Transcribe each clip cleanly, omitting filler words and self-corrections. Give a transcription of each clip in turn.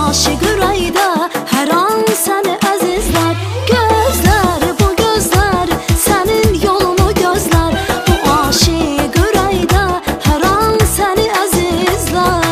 aşıq ürəkdə hər an səni əzizlər. Gözlər, bu gözlər sənin yolunu gözlər. Bu aşıq ürəkdə hər an səni əzizlər.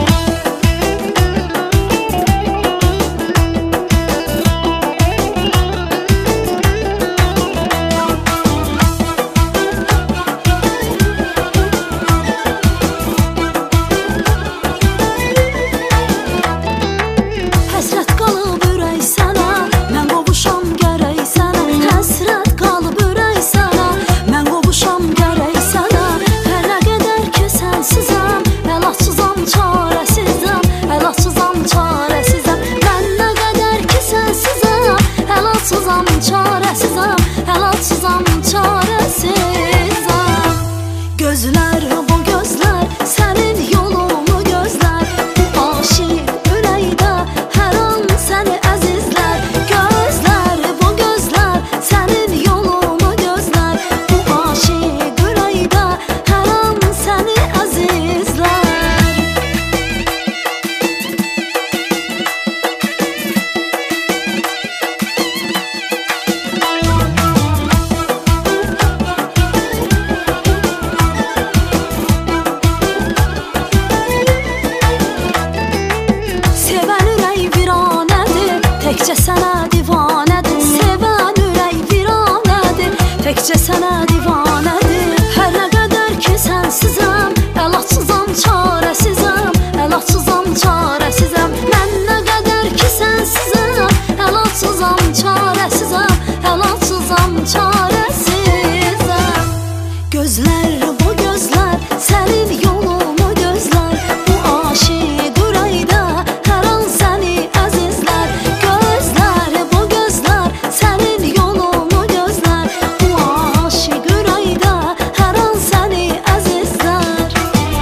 Həsrət qalıb ürək sənə, mən qovuşam gərək sənə. Həsrət qalıb ürək sənə, mən qovuşam gərək sənə. Hər nə qədər ki sənsizəm, əlacsızam, çarəsizəm. Əlacsızam, çarəsizəm. Mən nə qədər ki sənsizəm, əlacsızam, çarəsizəm. Əlacsızam, çarəsizəm. Gözlər, bu gözlər sənin yolunu gözlər. Bu aşıq ürəkdə hər an səni əzizlər. Gözlər, bu gözlər sənin yolunu gözlər. Bu aşıq ürəkdə hər an səni əzizlər. Sevən ürək viranədir, təkcə sənə divanədir. Sevən ürək viranədir, təkcə sənə divanədir. Hər nə qədər ki sənsizəm, əlacsızam, çarəsizəm. Əlacsızam, çarəsizəm. Mən nə qədər ki sənsizəm, əlacsızam, çarəsizəm. Əlacsızam, çarəsizəm. Gözlər, bu gözlər sənin yolunu gözlər. Bu aşıq ürəkdə hər an səni əzizlər. Gözlər, bu gözlər sənin yolunu gözlər. Bu aşıq ürəkdə hər an səni əzizlər.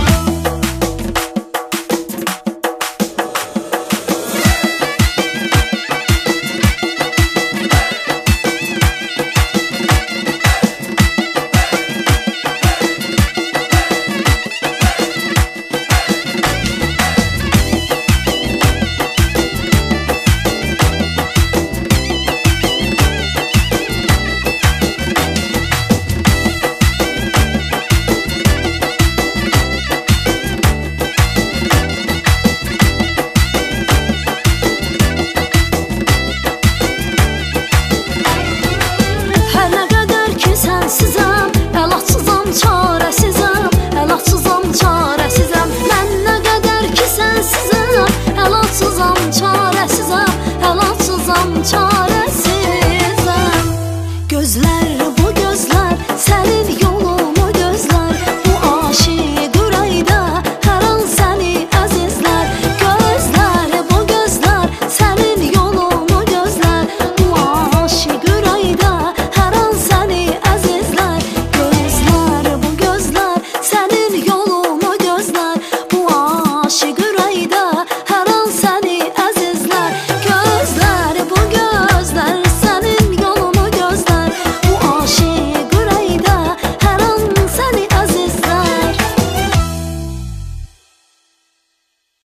Hər nə qədər ki sənsizəm, əlacsızam, çarəsizəm. Əlacsızam, çarəsizəm. Mən nə qədər ki sənsizəm, əlacsızam, çarəsizəm.